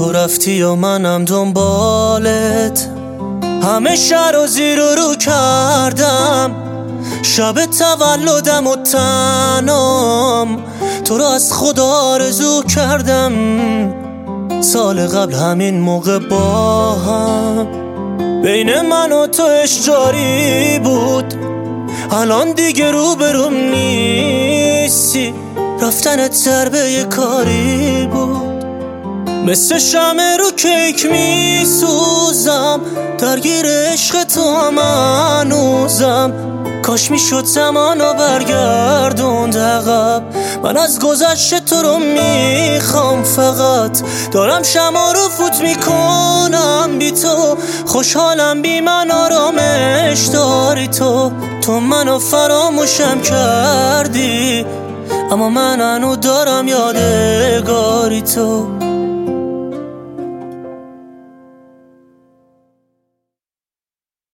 تو رفتی و منم دنبالت، همه شهر رو زیر و رو کردم، شب تولدم و تنام تو رو از خدا آرزو کردم. سال قبل همین موقع با هم بین من و تو اشجاری بود، الان دیگه روبروم نیستی، رفتنت ضربه کاری بود. مثل شمع رو کیک می سوزم، درگیر عشق تو هم هنوزم، کاش می شد زمانو برگردوند عقب. من از گذشته تو رو میخوام، فقط دارم شمع رو فوت میکنم بی تو، خوشحالم بی من آرامش داری تو منو فراموشم کردی، اما من هنو دارم یادگاری تو.